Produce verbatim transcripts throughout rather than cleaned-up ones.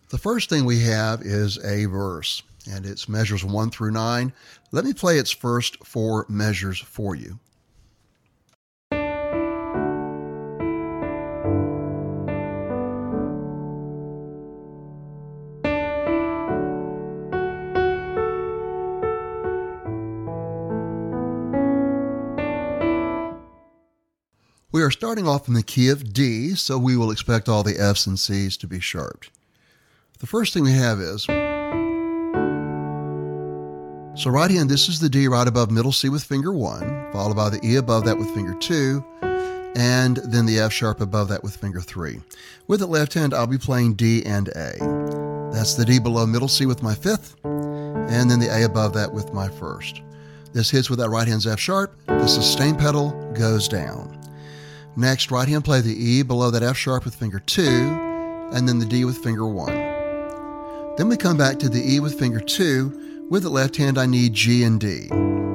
The first thing we have is a verse, and it's measures one through nine. Let me play its first four measures for you. We are starting off in the key of D, so we will expect all the F's and C's to be sharped. The first thing we have is, so right hand, this is the D right above middle C with finger one, followed by the E above that with finger two, and then the F sharp above that with finger three. With the left hand, I'll be playing D and A. That's the D below middle C with my fifth, and then the A above that with my first. This hits with that right hand's F sharp. The sustain pedal goes down. Next, right hand, play the E below that F sharp with finger two, and then the D with finger one. Then we come back to the E with finger two. With the left hand, I need G and D.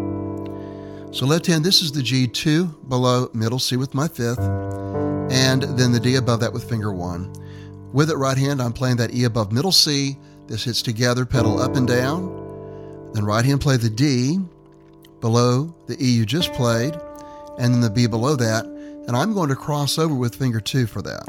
So left hand, this is the G two below middle C with my fifth, and then the D above that with finger one. With it right hand, I'm playing that E above middle C. This hits together, pedal up and down. Then right hand, play the D below the E you just played, and then the B below that. And I'm going to cross over with finger two for that.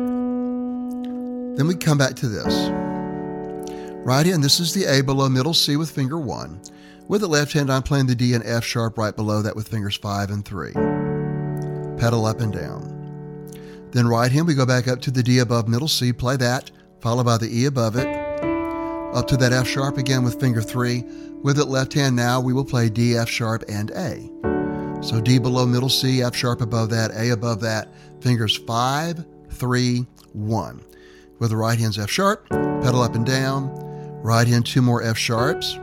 Then we come back to this. Right hand, this is the A below middle C with finger one. With the left hand, I'm playing the D and F sharp right below that with fingers five and three. Pedal up and down. Then right hand, we go back up to the D above middle C, play that, followed by the E above it. Up to that F sharp again with finger three. With it left hand now, we will play D, F sharp, and A. So D below middle C, F sharp above that, A above that, fingers five, three, one. With the right hand's F sharp, pedal up and down, right hand two more F sharps,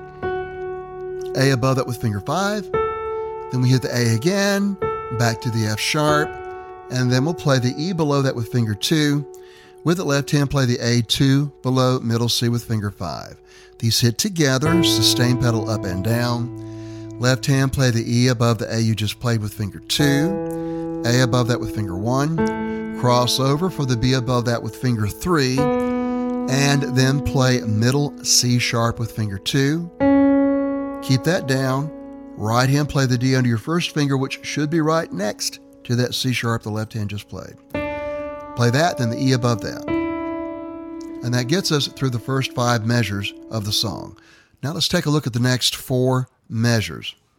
A above that with finger five, then we hit the A again, back to the F sharp, and then we'll play the E below that with finger two. With the left hand, play the A two below middle C with finger five. These hit together, sustain pedal up and down. Left hand, play the E above the A you just played with finger two, A above that with finger one, cross over for the B above that with finger three, and then play middle C sharp with finger two. Keep that down. Right hand, play the D under your first finger, which should be right next to that C sharp the left hand just played. Play that, then the E above that. And that gets us through the first five measures of the song. Now let's take a look at the next four measures.